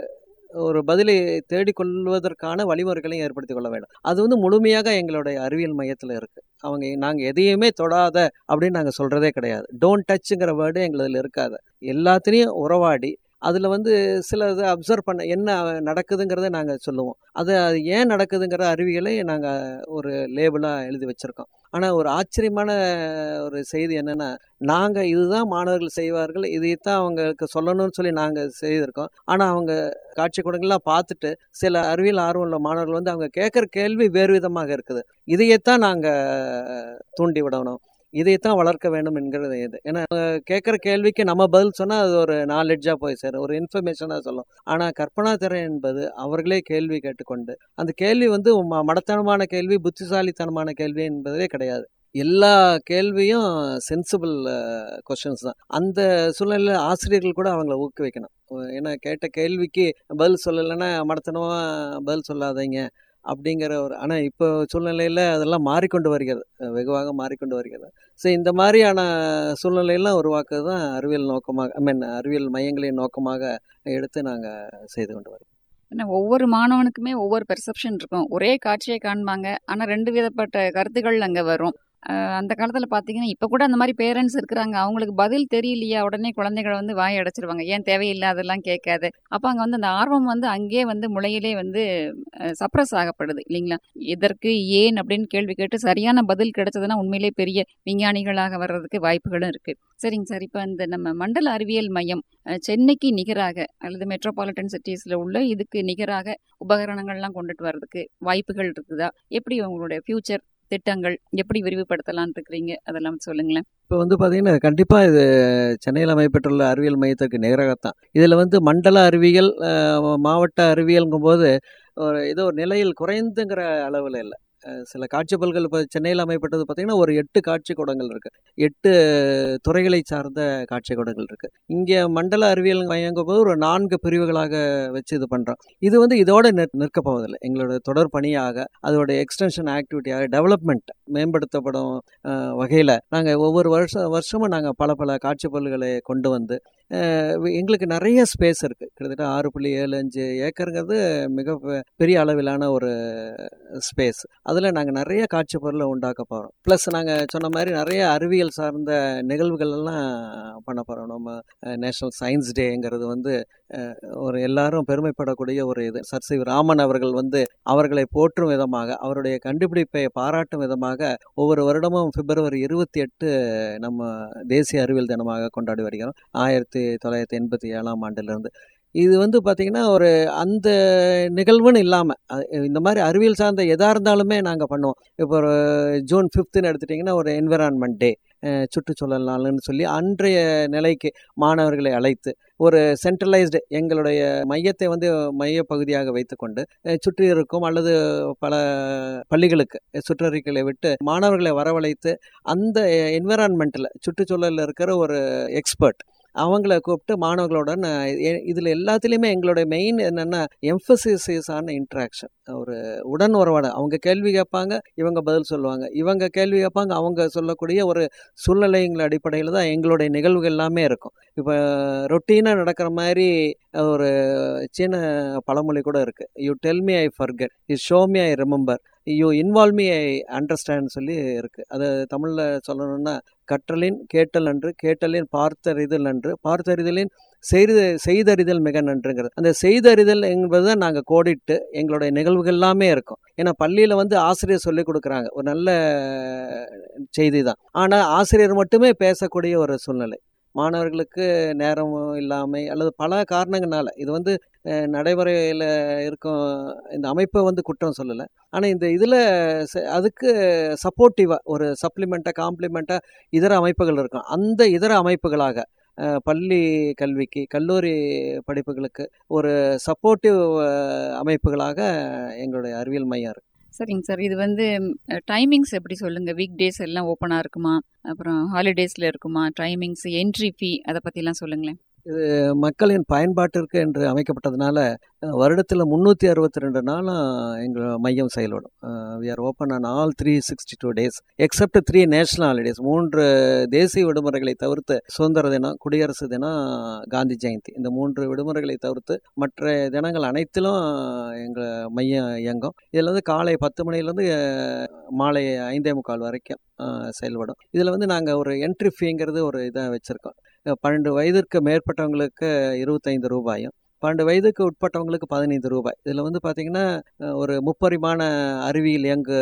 ஒரு பதிலை தேடிக்கொள்வதற்கான வழிமுறைகளையும் ஏற்படுத்தி கொள்ள வேண்டும். அது வந்து முழுமையாக எங்களுடைய அறிவியல் மையத்தில் இருக்குது. அவங்க நாங்கள் எதையுமே தொடாத அப்படின்னு நாங்கள் சொல்கிறதே கிடையாது. டோன்ட் டச்சுங்கிற வேர்டு எங்களதில் இருக்காது. எல்லாத்துலேயும் உறவாடி அதில் வந்து சில இதை அப்சர்வ் பண்ண என்ன நடக்குதுங்கிறத நாங்கள் சொல்லுவோம். அது அது ஏன் நடக்குதுங்கிற அறிவியலை நாங்கள் ஒரு லேபிளாக எழுதி வச்சுருக்கோம். ஆனால் ஒரு ஆச்சரியமான ஒரு செய்தி என்னென்னா, நாங்கள் இதுதான் மாணவர்கள் செய்வார்கள், இதைத்தான் அவங்களுக்கு சொல்லணும்னு சொல்லி நாங்கள் செய்திருக்கோம். ஆனால் அவங்க காட்சி கூடங்கள்லாம் பார்த்துட்டு சில அறிவியல் ஆர்வம் உள்ள மாணவர்கள் வந்து அவங்க கேட்குற கேள்வி வேறு விதமாக இருக்குது. இதையத்தான் நாங்கள் தூண்டி விடணும், இதைத்தான் வளர்க்க வேண்டும் என்கிறது இது. ஏன்னா கேட்குற கேள்விக்கு நம்ம பதில் சொன்னால் அது ஒரு நாலெட்ஜாக போய் சேரும், ஒரு இன்ஃபர்மேஷனாக சொல்லும். ஆனால் கற்பனா திறன் என்பது அவர்களே கேள்வி கேட்டுக்கொண்டு, அந்த கேள்வி வந்து ம மடத்தனமான கேள்வி, புத்திசாலித்தனமான கேள்வி என்பதே கிடையாது. எல்லா கேள்வியும் சென்சிபிள் கொஷின்ஸ் தான். அந்த சூழ்நிலையில் ஆசிரியர்கள் கூட அவங்கள ஊக்குவிக்கணும். ஏன்னா கேட்ட கேள்விக்கு பதில் சொல்லலைன்னா மடத்தனமாக பதில் சொல்லாதீங்க அப்படிங்கிற ஒரு. ஆனால் இப்போ சூழ்நிலையில் அதெல்லாம் மாறிக்கொண்டு வருகிறது, வெகுவாக மாறிக்கொண்டு வருகிறது. ஸோ இந்த மாதிரியான சூழ்நிலையெல்லாம் உருவாக்குறது தான் அறிவியல் நோக்கமாக, ஐ மீன் அறிவியல் மையங்களின் நோக்கமாக எடுத்து நாங்கள் செய்து கொண்டு வரோம். ஏன்னா ஒவ்வொரு மாணவனுக்குமே ஒவ்வொரு பெர்செப்ஷன் இருக்கும். ஒரே காட்சியை காண்பாங்க, ஆனால் ரெண்டு விதப்பட்ட கருத்துக்கள் அங்கே வரும். அந்த காலத்தில் பார்த்தீங்கன்னா இப்போ கூட அந்த மாதிரி பேரண்ட்ஸ் இருக்கிறாங்க. அவங்களுக்கு பதில் தெரியலையா உடனே குழந்தைகளை வந்து வாயை அடைச்சிருவாங்க, ஏன் தேவையில்லாதெல்லாம் கேட்காது. அப்போ அங்கே வந்து அந்த ஆர்வம் வந்து அங்கேயே வந்து முளையிலே வந்து சப்ரஸ் ஆகப்படுது இல்லைங்களா. இதற்கு ஏன் அப்படின்னு கேள்வி கேட்டு சரியான பதில் கிடைச்சதுன்னா உண்மையிலே பெரிய விஞ்ஞானிகளாக வர்றதுக்கு வாய்ப்புகளும் இருக்குது. சரிங்க சார், இப்போ இந்த நம்ம மண்டல அறிவியல் மையம் சென்னைக்கு நிகராக அல்லது மெட்ரோபாலிட்டன் சிட்டிஸில் உள்ள இதுக்கு நிகராக உபகரணங்கள்லாம் கொண்டுட்டு வர்றதுக்கு வாய்ப்புகள் இருக்குதா? எப்படி உங்களுடைய ஃபியூச்சர் திட்டங்கள் எப்படி விரிவுபடுத்தலான் இருக்கிறீங்க, அதெல்லாம் சொல்லுங்களேன். இப்போ வந்து பார்த்தீங்கன்னா கண்டிப்பாக இது சென்னையில் அமைப்பட்டுள்ள அறிவியல் மையத்துக்கு நேராகத்தான். இதில் வந்து மண்டல அறிவியல், மாவட்ட அறிவியல்ங்கும் போது ஒரு ஏதோ ஒரு நிலையில் குறைந்துங்கிற அளவில் இல்லை. சில காட்சி பல்கள் இப்போ சென்னையில் அமைப்பட்டது பார்த்திங்கன்னா ஒரு எட்டு காட்சி கூடங்கள் இருக்குது, எட்டு துறைகளை சார்ந்த காட்சி கூடங்கள் இருக்குது. இங்கே மண்டல அறிவியல் மையங்கும் போது ஒரு நான்கு பிரிவுகளாக வச்சு இது பண்ணுறோம். இது வந்து இதோடு நிற் நிற்க போவதில்லை. எங்களோட தொடர் பணியாக அதோட எக்ஸ்டென்ஷன் ஆக்டிவிட்டியாக டெவலப்மெண்ட் மேம்படுத்தப்படும் வகையில் நாங்கள் ஒவ்வொரு வருஷம் வருஷமும் நாங்கள் பல பல காட்சி பொருள்களை கொண்டு வந்து எங்களுக்கு நிறைய ஸ்பேஸ் இருக்குது. கிட்டத்தட்ட ஆறு புள்ளி ஏழு அஞ்சு ஏக்கருங்கிறது மிக பெரிய அளவிலான ஒரு ஸ்பேஸ். அதில் நாங்கள் நிறைய காட்சி பொருளை உண்டாக்க போகிறோம். ப்ளஸ் நாங்கள் சொன்ன மாதிரி நிறைய அறிவியல் சார்ந்த நிகழ்வுகள் எல்லாம் பண்ண போகிறோம். நம்ம நேஷ்னல் சயின்ஸ் டேங்கிறது வந்து ஒரு எல்லாரும் பெருமைப்படக்கூடிய ஒரு இது. சர் சி ராமன் அவர்கள் வந்து அவர்களை போற்றும் விதமாக, அவருடைய கண்டுபிடிப்பை பாராட்டும் விதமாக ஒவ்வொரு வருடமும் பிப்ரவரி இருபத்தி எட்டு நம்ம தேசிய அறிவியல் தினமாக கொண்டாடி வருகிறோம், ஆயிரத்தி தொள்ளாயிரத்தி எண்பத்தி ஏழாம் ஆண்டிலிருந்து. இது வந்து பார்த்திங்கன்னா ஒரு அந்த நிகழ்வுன்னு இல்லாமல் இந்த மாதிரி அறிவியல் சார்ந்த எதாக இருந்தாலுமே நாங்கள் பண்ணுவோம். இப்போ ஒரு ஜூன் ஃபிஃப்த்துன்னு எடுத்துட்டிங்கன்னா ஒரு என்விரான்மெண்ட் டே, சுற்றுச்சூழல் நாள்னு சொல்லி அன்றைய நிலைக்கு மாணவர்களை அழைத்து ஒரு சென்ட்ரலைஸ்டு எங்களுடைய மையத்தை வந்து மைய பகுதியாக வைத்துக்கொண்டு சுற்றி இருக்கும் அல்லது பல பள்ளிகளுக்கு சுற்றறிக்கைகளை விட்டு மாணவர்களை வரவழைத்து அந்த என்விரான்மெண்ட்டில் சுற்றுச்சூழலில் இருக்கிற ஒரு எக்ஸ்பர்ட் அவங்கள கூப்பிட்டு மாணவர்களோட இதில் எல்லாத்துலேயுமே எங்களுடைய மெயின் என்னென்னா எம்ஃபசிஸ் இஸ் ஆன் இன்ட்ராக்ஷன். ஒரு உடன் உறவாட, அவங்க கேள்வி கேட்பாங்க, இவங்க பதில் சொல்லுவாங்க, இவங்க கேள்வி கேட்பாங்க, அவங்க சொல்லக்கூடிய ஒரு சூழ்நிலைங்கிற அடிப்படையில் தான் எங்களுடைய நிகழ்வுகள் எல்லாமே இருக்கும். இப்போ ரொட்டீனாக நடக்கிற மாதிரி ஒரு சீன பழமொழி கூட இருக்குது, you tell me I forget, you show me I remember, you involve me I understand சொல்லி இருக்குது. அது தமிழில் சொல்லணும்னா கற்றலின் கேட்டல் நன்று, கேட்டலின் பார்த்தறிதல் நன்று, பார்த்தறிதலின் செய்து செய்தறிதல் மிக நன்றுங்கிறது. அந்த செய்தறிதல் என்பது தான் நாங்கள் கோடிட்டு எங்களுடைய நிகழ்வுகள் எல்லாமே இருக்கும். ஏன்னா பள்ளியில் வந்து ஆசிரியர் சொல்லிக் கொடுக்குறாங்க, ஒரு நல்ல செய்தி தான். ஆனால் ஆசிரியர் மட்டுமே பேசக்கூடிய ஒரு சூழ்நிலை, மாணவர்களுக்கு நேரம் இல்லாமல் அல்லது பல காரணங்களால இது வந்து நடைமுறையில் இருக்கும். இந்த அமைப்பை வந்து குற்றம் சொல்லலை, ஆனால் இந்த இதில் அதுக்கு சப்போர்ட்டிவாக ஒரு சப்ளிமெண்ட்டாக காம்ப்ளிமெண்ட்டாக இதர அமைப்புகள் இருக்கும். அந்த இதர அமைப்புகளாக பள்ளி கல்விக்கு, கல்லூரி படிப்புகளுக்கு ஒரு சப்போர்ட்டிவ் அமைப்புகளாக எங்களுடைய அறிவியல் மையம் இருக்குது. சரிங்க சார், இது வந்து டைமிங்ஸ் எப்படி சொல்லுங்கள்? வீக் டேஸ் எல்லாம் ஓப்பனாக இருக்குமா, அப்புறம் ஹாலிடேஸில் இருக்குமா, டைமிங்ஸ், என்ட்ரி ஃபீ அதை பற்றிலாம் சொல்லுங்களேன். இது மக்களின் பயன்பாட்டிற்கு என்று அமைக்கப்பட்டதுனால வருடத்தில் முந்நூற்றி அறுபத்தி ரெண்டு நாளும் எங்கள் மையம் செயல்படும். We are open on all three sixty two days except three national holidays. மூன்று தேசிய விடுமுறைகளை தவிர்த்து சுதந்திர தினம், குடியரசு தினம், காந்தி ஜெயந்தி, இந்த மூன்று விடுமுறைகளை தவிர்த்து மற்ற தினங்கள் அனைத்திலும் எங்கள் மையம் இயங்கும். இதில் வந்து காலை பத்து மணிலேருந்து மாலை ஐந்தே முக்கால் வரைக்கும் செயல்படும். இதில் வந்து நாங்கள் ஒரு என்ட்ரி ஃபீங்கிறது ஒரு இதாக வச்சுருக்கோம். பன்னெண்டு வயதிற்கு மேற்பட்டவங்களுக்கு இருபத்தைந்து ரூபாயும், பன்னெண்டு வயதுக்கு உட்பட்டவங்களுக்கு பதினைந்து ரூபாய். இதில் வந்து பார்த்திங்கன்னா ஒரு முப்பரிமாண அறிவியல் இயங்கு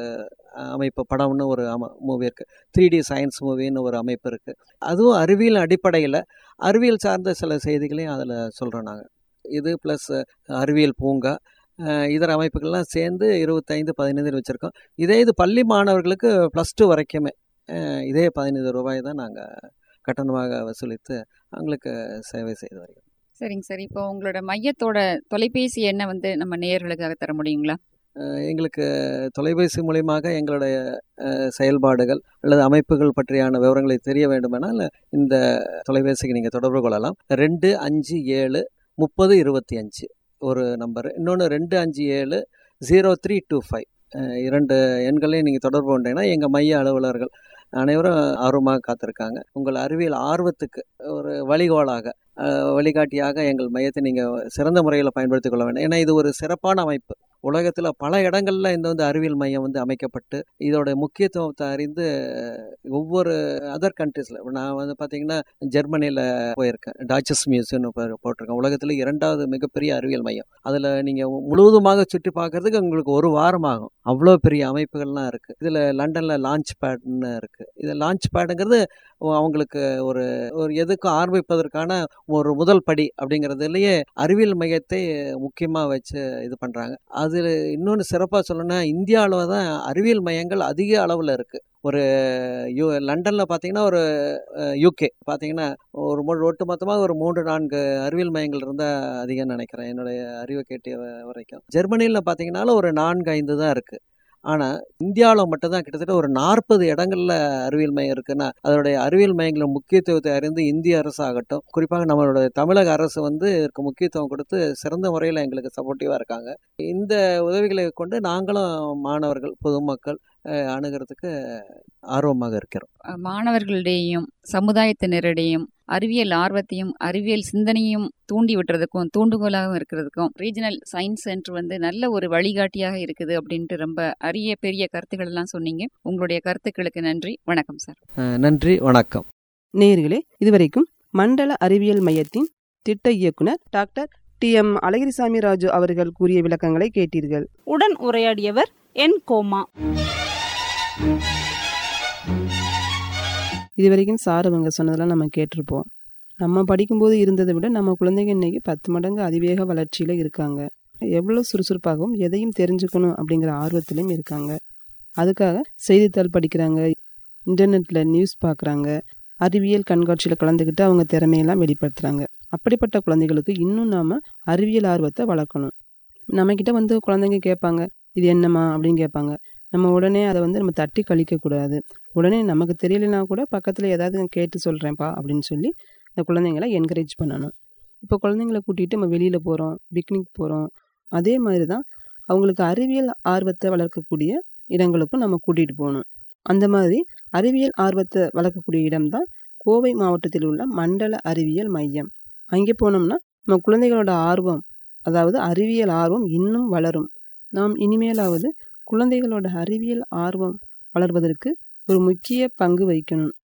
அமைப்பு படம்னு ஒரு அம மூவி இருக்குது. த்ரீ டி சயின்ஸ் மூவின்னு ஒரு அமைப்பு இருக்குது. அதுவும் அறிவியல் அடிப்படையில் அறிவியல் சார்ந்த சில செய்திகளையும் அதில் சொல்கிறோம் நாங்கள். இது ப்ளஸ் அறிவியல் பூங்கா, இதர அமைப்புகள்லாம் சேர்ந்து இருபத்தைந்து பதினைந்துன்னு வச்சுருக்கோம். இதே இது பள்ளி மாணவர்களுக்கு ப்ளஸ் டூ வரைக்குமே இதே பதினைந்து ரூபாய் தான் நாங்கள் கட்டணமாக வசூலித்து அவங்களுக்கு சேவை செய்து வருகிறோம். சரிங்க சார். இப்போ உங்களோட மையத்தோட தொலைபேசி எண்ணை வந்து நம்ம நேயர்களுக்காக தர முடியுங்களா? எங்களுக்கு தொலைபேசி மூலியமாக எங்களுடைய செயல்பாடுகள் அல்லது அமைப்புகள் பற்றியான விவரங்களை தெரிய வேண்டுமெனால் இந்த தொலைபேசிக்கு நீங்கள் தொடர்பு கொள்ளலாம். ரெண்டு அஞ்சு ஏழு முப்பது இருபத்தி அஞ்சு ஒரு நம்பரு, இன்னொன்று ரெண்டு அஞ்சு ஏழு ஜீரோ த்ரீ டூ ஃபைவ் இரண்டு எண்களையும் நீங்கள் தொடர்பு கொண்டீங்கன்னா எங்கள் மைய அலுவலர்கள் அனைவரும் ஆர்வமாக காத்திருக்காங்க. உங்கள் அறிவியல் ஆர்வத்துக்கு ஒரு வழிகோலாக வழிகாட்டியாக எங்கள் மையத்தை நீங்கள் சிறந்த முறையில் பயன்படுத்திக் கொள்ள வேண்டும். ஏன்னா இது ஒரு சிறப்பான அமைப்பு. உலகத்தில் பல இடங்களில் இந்த வந்து அறிவியல் மையம் வந்து அமைக்கப்பட்டு இதோட முக்கியத்துவத்தை அறிந்து ஒவ்வொரு அதர் கண்ட்ரீஸில், நான் வந்து பார்த்திங்கன்னா ஜெர்மனியில் போயிருக்கேன், டாச்சஸ் மியூசியம்னு போட்டிருக்கேன். உலகத்தில் இரண்டாவது மிகப்பெரிய அறிவியல் மையம். அதில் நீங்கள் முழுவதுமாக சுற்றி பார்க்குறதுக்கு உங்களுக்கு ஒரு வாரம் ஆகும். அவ்வளோ பெரிய அமைப்புகள்லாம் இருக்குது. இதில் லண்டனில் லான்ச் பேட்னு இருக்குது. இது லான்ச் பேடுங்கிறது அவங்களுக்கு ஒரு ஒரு எதுக்கும் ஆரம்பிப்பதற்கான ஒரு முதல் படி அப்படிங்கிறதுலையே அறிவியல் மையத்தை முக்கியமாக வச்சு இது பண்ணுறாங்க. அதில் இன்னொன்று சிறப்பாக சொல்லணும்னா இந்தியாவில் தான் அறிவியல் மையங்கள் அதிக அளவில் இருக்குது. ஒரு யூ லண்டனில் பார்த்தீங்கன்னா ஒரு யூகே பார்த்தீங்கன்னா ஒரு மூணு ஒட்டு மொத்தமாக ஒரு மூன்று நான்கு அறிவியல் மையங்கள் இருந்தால் அதிகம்னு நினைக்கிறேன், என்னுடைய அறிவை கேட்டிய வரைக்கும். ஜெர்மனியில் பார்த்தீங்கன்னாலும் ஒரு நான்கு ஐந்து தான் இருக்குது. ஆனால் இந்தியாவில் மட்டும்தான் கிட்டத்தட்ட ஒரு நாற்பது இடங்களில் அறிவியல் மையம் இருக்குன்னா அதனுடைய அறிவியல் மையங்களின் முக்கியத்துவத்தை அறிந்து இந்திய அரசு ஆகட்டும், குறிப்பாக நம்மளுடைய தமிழக அரசு வந்து இதற்கு முக்கியத்துவம் கொடுத்து சிறந்த முறையில் எங்களுக்கு சப்போர்ட்டிவாக இருக்காங்க. இந்த உதவிகளை கொண்டு நாங்களும் மாணவர்கள் பொதுமக்கள் அணுகிறதுக்கு ஆர்வமாக இருக்கிறோம். மாணவர்களிடையும் சமுதாயத்தினரிடையும் அறிவியல் ஆர்வத்தையும் அறிவியல் சிந்தனையும் தூண்டி விட்டுறதுக்கும் தூண்டுகோலாகவும் இருக்கிறதுக்கும் ரீஜனல் சயின்ஸ் சென்டர் வந்து நல்ல ஒரு வழிகாட்டியாக இருக்குது அப்படின்ட்டு ரொம்ப அரிய பெரிய கருத்துக்கள் எல்லாம் சொன்னீங்க. உங்களுடைய கருத்துக்களுக்கு நன்றி. வணக்கம் சார். நன்றி, வணக்கம். நேயர்களே, இதுவரைக்கும் மண்டல அறிவியல் மையத்தின் திட்ட இயக்குனர் doctor D M Alagirisamy Raju அவர்கள் கூறிய விளக்கங்களை கேட்டீர்கள். உடன் உரையாடியவர் என் கோமா. இதுவரைக்கும் சார் அவங்க சொன்னதெல்லாம் நம்ம கேட்டிருப்போம். நம்ம படிக்கும்போது இருந்ததை விட நம்ம குழந்தைங்க இன்னைக்கு பத்து மடங்கு அதிவேக வளர்ச்சியில் இருக்காங்க. எவ்வளோ சுறுசுறுப்பாகவும் எதையும் தெரிஞ்சுக்கணும் அப்படிங்கிற ஆர்வத்திலையும் இருக்காங்க. அதுக்காக செய்தித்தாள் படிக்கிறாங்க, இன்டர்நெட்டில் நியூஸ் பார்க்குறாங்க, அறிவியல் கண்காட்சியில் கலந்துக்கிட்டு அவங்க திறமையெல்லாம் வெளிப்படுத்துகிறாங்க. அப்படிப்பட்ட குழந்தைகளுக்கு இன்னும் நாம் அறிவியல் ஆர்வத்தை வளர்க்கணும். நம்மக்கிட்ட வந்து குழந்தைங்க கேட்பாங்க, இது என்னம்மா அப்படின்னு கேட்பாங்க. நம்ம உடனே அதை வந்து நம்ம தட்டி கழிக்கக்கூடாது. உடனே நமக்கு தெரியலனா கூட பக்கத்தில் ஏதாவது கேட்டு சொல்கிறேன்ப்பா அப்படின்னு சொல்லி இந்த குழந்தைங்களை என்கரேஜ் பண்ணணும். இப்போ குழந்தைங்களை கூட்டிகிட்டு நம்ம வெளியில் போகிறோம், பிக்னிக் போகிறோம், அதே மாதிரி தான் அவங்களுக்கு அறிவியல் ஆர்வத்தை வளர்க்கக்கூடிய இடங்களுக்கும் நம்ம கூட்டிகிட்டு போகணும். அந்த மாதிரி அறிவியல் ஆர்வத்தை வளர்க்கக்கூடிய இடம்தான் கோவை மாவட்டத்தில் உள்ள மண்டல அறிவியல் மையம். அங்கே போனோம்னா நம்ம குழந்தைகளோட ஆர்வம், அதாவது அறிவியல் ஆர்வம் இன்னும் வளரும். நாம் இனிமேலாவது குழந்தைகளோட அறிவியல் ஆர்வம் வளர்வதற்கு ஒரு முக்கிய பங்கு வகிக்கணும்.